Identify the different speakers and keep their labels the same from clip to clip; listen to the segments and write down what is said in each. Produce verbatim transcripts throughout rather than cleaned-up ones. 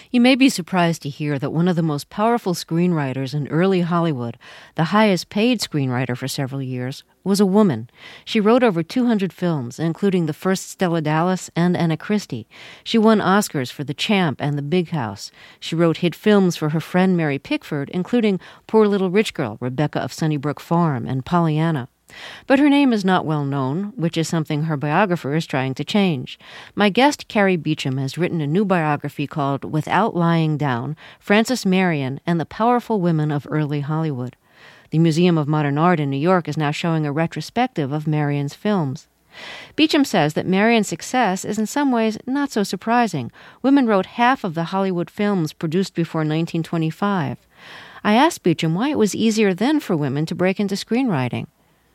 Speaker 1: You may be surprised to hear that one of the most powerful screenwriters in early Hollywood, the highest paid screenwriter for several years, was a woman. She wrote over two hundred films, including the first Stella Dallas and Anna Christie. She won Oscars for The Champ and The Big House. She wrote hit films for her friend Mary Pickford, including Poor Little Rich Girl, Rebecca of Sunnybrook Farm, and Pollyanna. But her name is not well known, which is something her biographer is trying to change. My guest, Carrie Beecham, has written a new biography called Without Lying Down, Frances Marion and the Powerful Women of Early Hollywood. The Museum of Modern Art in New York is now showing a retrospective of Marion's films. Beecham says that Marion's success is in some ways not so surprising. Women wrote half of the Hollywood films produced before nineteen twenty-five. I asked Beecham why it was easier then for women to break into screenwriting.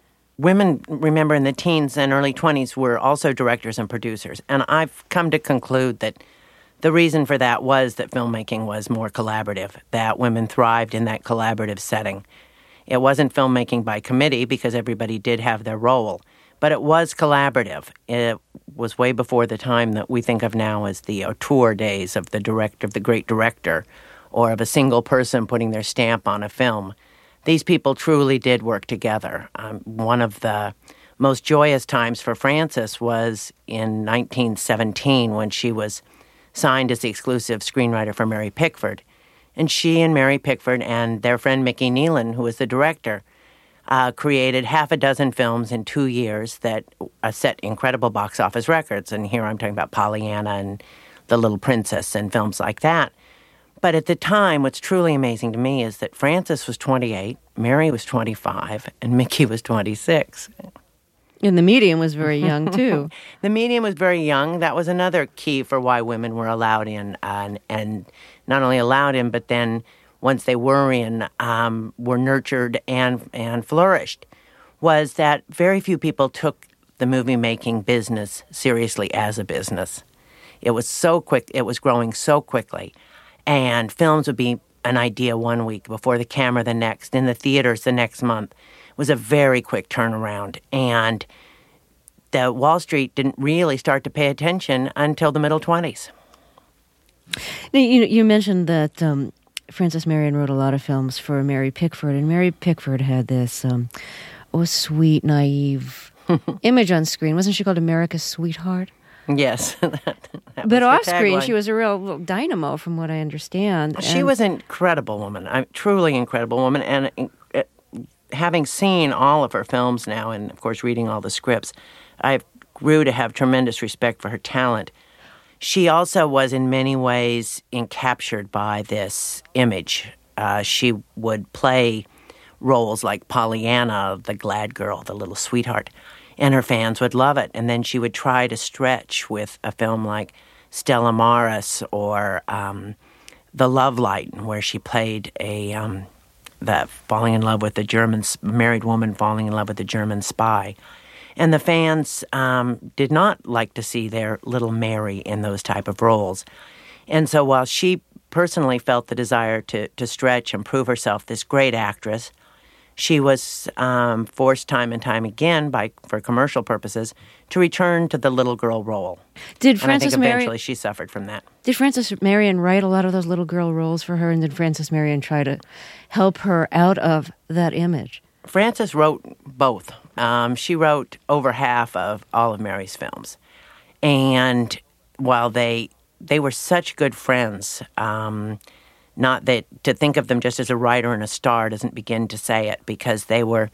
Speaker 2: Women, remember, in the teens and early twenties were also directors and producers. And I've come to conclude that the reason for that was that filmmaking was more collaborative, that women thrived in that collaborative setting. It wasn't filmmaking by committee because everybody did have their role, but it was collaborative. It was way before the time that we think of now as the auteur days of the director, of the great director, or of a single person putting their stamp on a film. These people truly did work together. Um, one of the most joyous times for Frances was in nineteen seventeen when she was signed as the exclusive screenwriter for Mary Pickford. And she and Mary Pickford and their friend Mickey Nealon, who was the director, uh, created half a dozen films in two years that uh, set incredible box office records. And here I'm talking about Pollyanna and The Little Princess and films like that. But at the time, what's truly amazing to me is that Frances was twenty-eight, Mary was twenty-five, and Mickey was twenty-six.
Speaker 1: And the medium was very young, too.
Speaker 2: The medium was very young. That was another key for why women were allowed in, uh, and, and not only allowed in, but then once they were in, um, were nurtured and, and flourished, was that very few people took the movie-making business seriously as a business. It was so quick. It was growing so quickly. And films would be an idea one week, before the camera the next, in the theaters the next month. It was a very quick turnaround. And the Wall Street didn't really start to pay attention until the middle twenties.
Speaker 1: Now, you, you mentioned that um, Frances Marion wrote a lot of films for Mary Pickford, and Mary Pickford had this um, oh, sweet, naive image on screen. Wasn't she called America's Sweetheart?
Speaker 2: Yes. that, that
Speaker 1: but off screen, she was a real little dynamo, from what I understand.
Speaker 2: She
Speaker 1: and
Speaker 2: was an incredible woman, a truly incredible woman. And uh, having seen all of her films now, and of course reading all the scripts, I grew to have tremendous respect for her talent. She also was in many ways encaptured by this image. Uh, she would play roles like Pollyanna, the glad girl, the little sweetheart, and her fans would love it. And then she would try to stretch with a film like Stella Maris or um, The Love Light, where she played a um, the falling in love with the German married woman falling in love with a German spy. And the fans um, did not like to see their little Mary in those type of roles. And so while she personally felt the desire to to stretch and prove herself this great actress, she was um, forced time and time again, by for commercial purposes, to return to the little girl role.
Speaker 1: Did Frances
Speaker 2: and I think eventually
Speaker 1: Marion,
Speaker 2: she suffered from that.
Speaker 1: Did Frances Marion write a lot of those little girl roles for her, and did Frances Marion try to help her out of that image?
Speaker 2: Frances wrote both. Um, she wrote over half of all of Mary's films. And while they they were such good friends, um, not that to think of them just as a writer and a star doesn't begin to say it, because they were,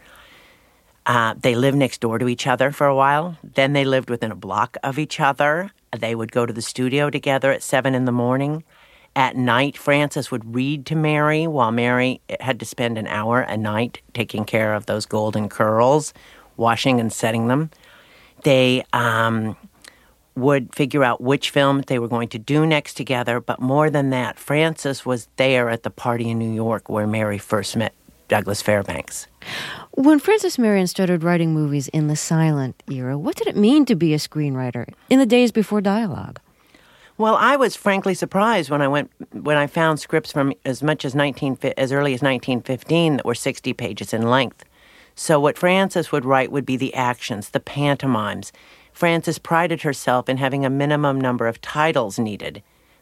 Speaker 2: uh, they lived next door to each other for a while. Then they lived within a block of each other. They would go to the studio together at seven in the morning. At night, Frances would read to Mary while Mary had to spend an hour a night taking care of those golden curls, washing and setting them. They um, would figure out which film they were going to do next together. But more than that, Frances was there at the party in New York where Mary first met Douglas Fairbanks.
Speaker 1: When Frances Marion started writing movies in the silent era, what did it mean to be a screenwriter in the days before dialogue?
Speaker 2: Well, I was frankly surprised when I went when I found scripts from as much as nineteen as early as nineteen fifteen that were sixty pages in length. So what Frances would write would be the actions, the pantomimes. Frances prided herself in having a minimum number of titles needed.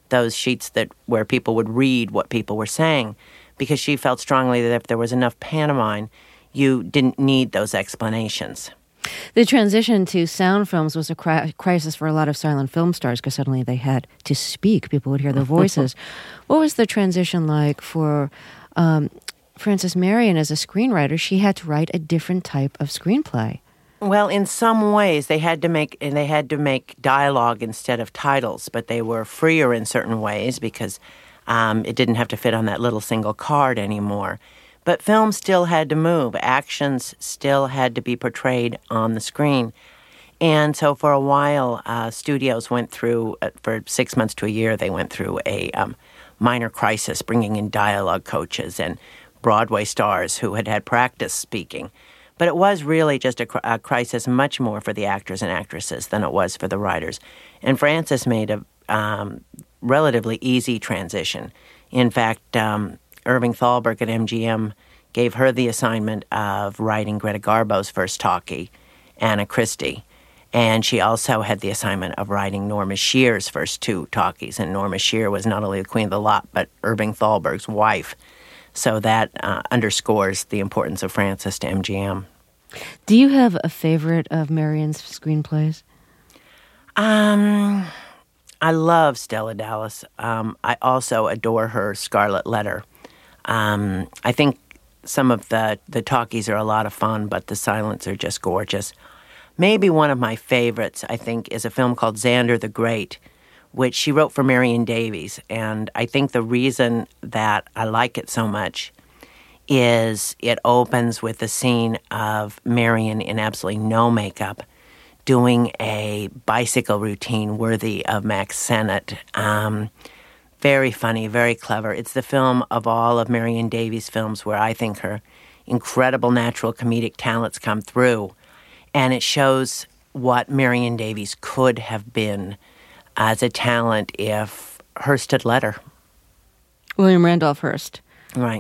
Speaker 2: those sheets that where people would read what people were saying, because she felt strongly that if there was enough pantomime, you didn't need those explanations.
Speaker 1: The transition to sound films was a cri- crisis for a lot of silent film stars because suddenly they had to speak. People would hear their voices. What was the transition like for um, Frances Marion as a screenwriter? She had to write a different type of screenplay.
Speaker 2: Well, in some ways, they had to make and they had to make dialogue instead of titles, but they were freer in certain ways because um, it didn't have to fit on that little single card anymore. But film still had to move. Actions still had to be portrayed on the screen. And so for a while, uh, studios went through, uh, for six months to a year, they went through a um, minor crisis, bringing in dialogue coaches and Broadway stars who had had practice speaking. But it was really just a, cr- a crisis much more for the actors and actresses than it was for the writers. And Frances made a um, relatively easy transition. In fact, um, Irving Thalberg at M G M gave her the assignment of writing Greta Garbo's first talkie, Anna Christie. And she also had the assignment of writing Norma Shear's first two talkies. And Norma Shear was not only the queen of the lot, but Irving Thalberg's wife. So that uh, underscores the importance of Frances to M G M.
Speaker 1: Do you have a favorite of Marion's screenplays?
Speaker 2: Um, I love Stella Dallas. Um, I also adore her Scarlet Letter. Um, I think some of the, the talkies are a lot of fun, but the silents are just gorgeous. Maybe one of my favorites, I think, is a film called Xander the Great, which she wrote for Marion Davies. And I think the reason that I like it so much is it opens with the scene of Marion in absolutely no makeup doing a bicycle routine worthy of Max Sennett. Um, very funny, very clever. It's the film of all of Marion Davies' films where I think her incredible natural comedic talents come through. And it shows what Marion Davies could have been as a talent if Hearst had let her.
Speaker 1: William Randolph Hearst.
Speaker 2: Right.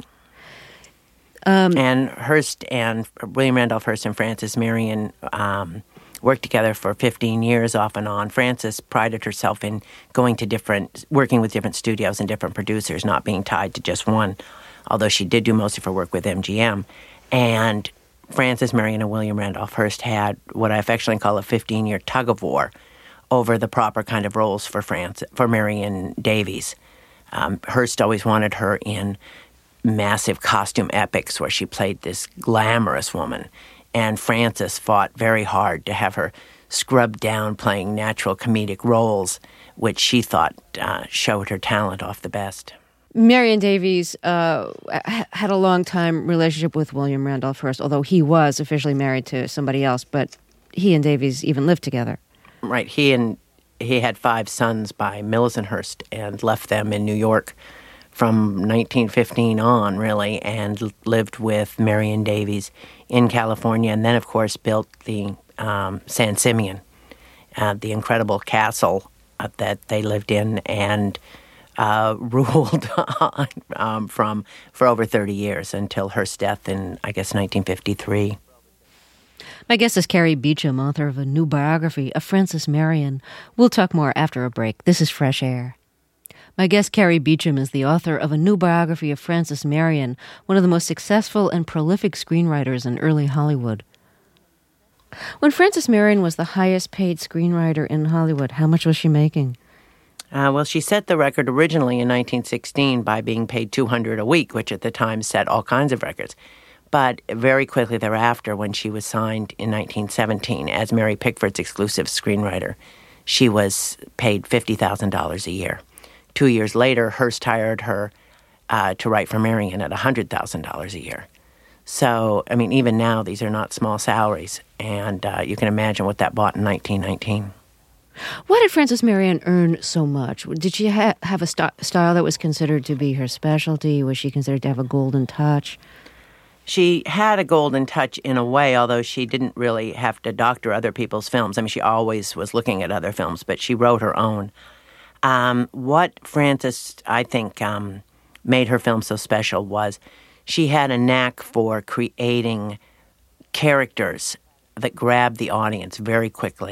Speaker 2: Um, and Hearst and William Randolph Hearst and Frances Marion um, worked together for fifteen years off and on. Frances prided herself in going to different, working with different studios and different producers, not being tied to just one, although she did do most of her work with M G M. And Frances Marion and William Randolph Hearst had what I affectionately call a fifteen-year tug-of-war over the proper kind of roles for Frances, for Marion Davies. Um, Hearst always wanted her in massive costume epics where she played this glamorous woman. And Frances fought very hard to have her scrubbed down playing natural comedic roles, which she thought uh, showed her talent off the best.
Speaker 1: Marion Davies uh, had a long-time relationship with William Randolph Hearst, although he was officially married to somebody else, but he and Davies even lived together.
Speaker 2: Right. He and he had five sons by Millicent Hearst and left them in New York from nineteen fifteen on, really, and lived with Marion Davies in California, and then, of course, built the um, San Simeon, uh, the incredible castle uh, that they lived in and uh, ruled on, um, from for over thirty years until Hearst's death in, I guess, nineteen fifty-three.
Speaker 1: My guest is Carrie Beecham, author of a new biography of Frances Marion. We'll talk more after a break. This is Fresh Air. My guest, Carrie Beecham, is the author of a new biography of Frances Marion, one of the most successful and prolific screenwriters in early Hollywood. When Frances Marion was the highest-paid screenwriter in Hollywood, how much was she making?
Speaker 2: Uh, well, she set the record originally in nineteen sixteen by being paid two hundred dollars a week, which at the time set all kinds of records. But very quickly thereafter, when she was signed in nineteen seventeen as Mary Pickford's exclusive screenwriter, she was paid fifty thousand dollars a year. Two years later, Hearst hired her uh, to write for Marion at one hundred thousand dollars a year. So, I mean, even now, these are not small salaries, and uh, you can imagine what that bought in nineteen nineteen.
Speaker 1: Why did Frances Marion earn so much? Did she ha- have a st- style that was considered to be her specialty? Was she considered to have a golden touch?
Speaker 2: She had a golden touch in a way, although she didn't really have to doctor other people's films. I mean, she always was looking at other films, but she wrote her own. Um, what Frances, I think, um, made her film so special was she had a knack for creating characters that grabbed the audience very quickly.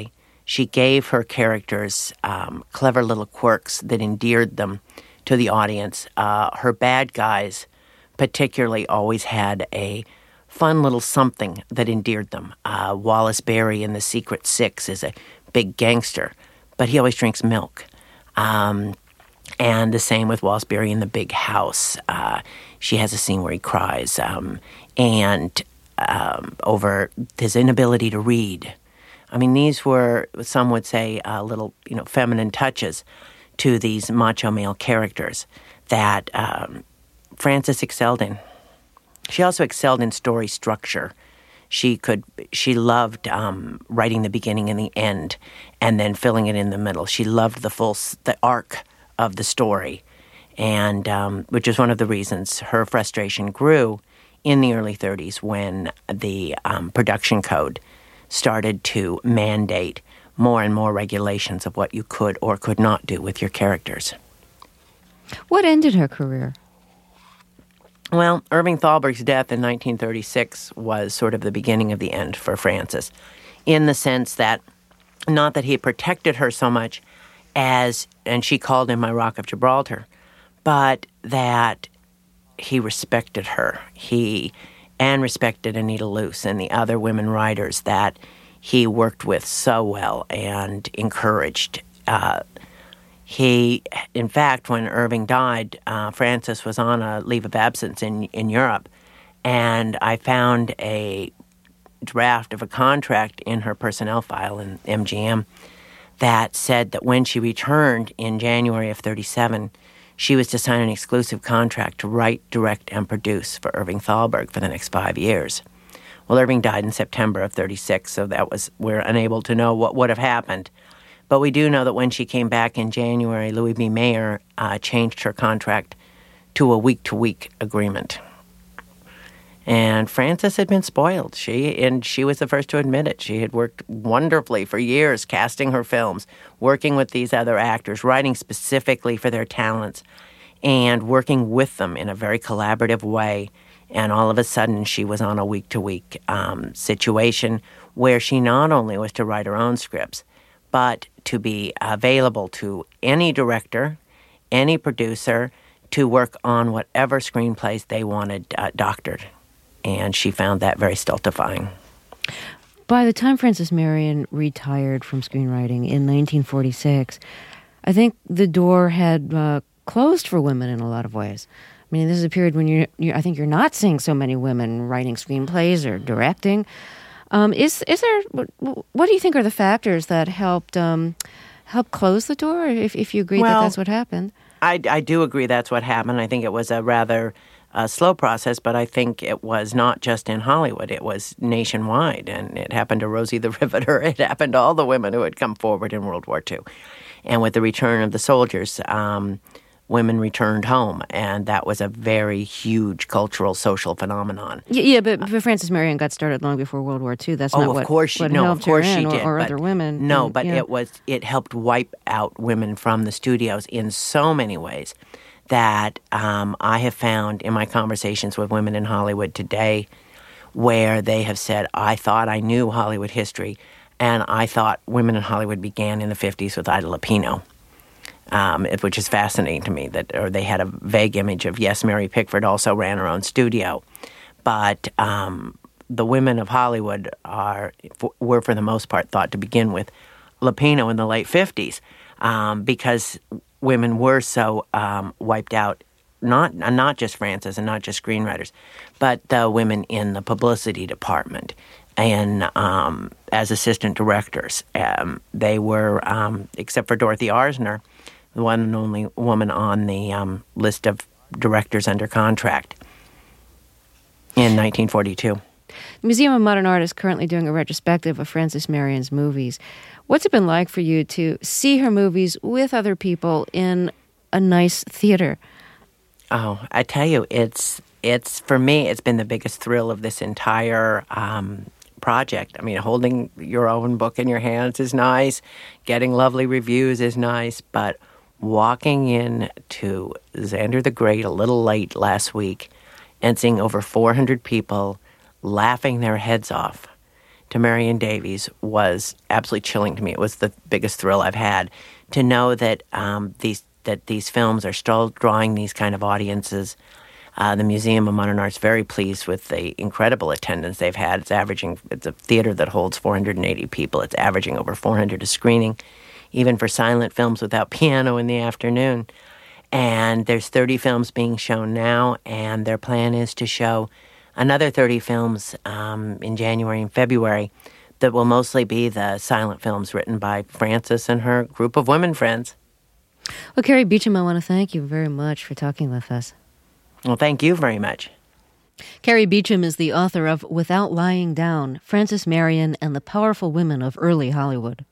Speaker 2: she gave her characters um, clever little quirks that endeared them to the audience. Uh, her bad guys particularly always had a fun little something that endeared them. Uh, Wallace Berry in The Secret Six is a big gangster, but he always drinks milk. Um, and the same with Wallace Berry in The Big House. Uh, she has a scene where he cries, um, and um, over his inability to read. I mean, these were, some would say, uh, little, you know, feminine touches to these macho male characters that um, Frances excelled in. She also excelled in story structure. She could, she loved um, writing the beginning and the end, and then filling it in the middle. She loved the full, the arc of the story, and um, which is one of the reasons her frustration grew in the early thirties when the um, production code started to mandate more and more regulations of what you could or could not do with your characters.
Speaker 1: What ended her career?
Speaker 2: Well, Irving Thalberg's death in nineteen thirty-six was sort of the beginning of the end for Frances, in the sense that, not that he protected her so much as, and she called him my Rock of Gibraltar, but that he respected her. He, and respected Anita Luce and the other women writers that he worked with so well and encouraged. Uh, he, in fact, when Irving died, uh, Frances was on a leave of absence in, in Europe, and I found a draft of a contract in her personnel file in M G M that said that when she returned in January of thirty-seven, she was to sign an exclusive contract to write, direct, and produce for Irving Thalberg for the next five years. Well, Irving died in September of thirty-six, so that was, we're unable to know what would have happened. But we do know that when she came back in January, Louis B. Mayer uh, changed her contract to a week-to-week agreement. And Frances had been spoiled. She and she was the first to admit it. She had worked wonderfully for years casting her films, working with these other actors, writing specifically for their talents, and working with them in a very collaborative way. And all of a sudden, she was on a week-to-week um, situation where she not only was to write her own scripts, but to be available to any director, any producer, to work on whatever screenplays they wanted uh, doctored. And she found that very stultifying.
Speaker 1: By the time Frances Marion retired from screenwriting in nineteen forty-six, I think the door had uh, closed for women in a lot of ways. I mean, this is a period when you're, you're I think you're not seeing so many women writing screenplays or directing. Um, is is there? What do you think are the factors that helped um, help close the door? If if you agree
Speaker 2: well,
Speaker 1: that that's what happened,
Speaker 2: I I do agree that's what happened. I think it was a rather a slow process, but I think it was not just in Hollywood. It was nationwide, and it happened to Rosie the Riveter. It happened to all the women who had come forward in World War Two. And with the return of the soldiers, um, women returned home, and that was a very huge cultural, social phenomenon.
Speaker 1: Yeah, yeah but, but Frances Marion got started long before World War Two. That's
Speaker 2: oh,
Speaker 1: not
Speaker 2: of
Speaker 1: what,
Speaker 2: course she,
Speaker 1: what
Speaker 2: no,
Speaker 1: helped
Speaker 2: of course
Speaker 1: her in,
Speaker 2: she did,
Speaker 1: or, or
Speaker 2: but,
Speaker 1: other women.
Speaker 2: No,
Speaker 1: and,
Speaker 2: but
Speaker 1: yeah.
Speaker 2: it was it helped wipe out women from the studios in so many ways that um, I have found in my conversations with women in Hollywood today, where they have said, I thought I knew Hollywood history, and I thought women in Hollywood began in the fifties with Ida Lupino, um, which is fascinating to me, that or they had a vague image of, yes, Mary Pickford also ran her own studio, but um, the women of Hollywood are were, for the most part, thought to begin with Lupino in the late fifties, um, because women were so um, wiped out, not not just Frances and not just screenwriters, but the women in the publicity department and um, as assistant directors. Um, they were, um, except for Dorothy Arzner, the one and only woman on the um, list of directors under contract in nineteen forty-two.
Speaker 1: The Museum of Modern Art is currently doing a retrospective of Frances Marion's movies. What's it been like for you to see her movies with other people in a nice theater?
Speaker 2: Oh, I tell you, it's it's for me, it's been the biggest thrill of this entire um, project. I mean, holding your own book in your hands is nice, getting lovely reviews is nice, but walking in to Xander the Great a little late last week and seeing over four hundred people laughing their heads off to Marion Davies was absolutely chilling to me. It was the biggest thrill I've had to know that um, these that these films are still drawing these kind of audiences. Uh, the Museum of Modern Art's very pleased with the incredible attendance they've had. It's averaging, it's a theater that holds four hundred eighty people. It's averaging over four hundred a screening, even for silent films without piano in the afternoon. And there's thirty films being shown now, and their plan is to show another thirty films um, in January and February that will mostly be the silent films written by Frances and her group of women friends.
Speaker 1: Well, Carrie Beecham, I want to thank you very much for talking with us.
Speaker 2: Well, thank you very much.
Speaker 1: Carrie Beecham is the author of Without Lying Down, Frances Marion and the Powerful Women of Early Hollywood.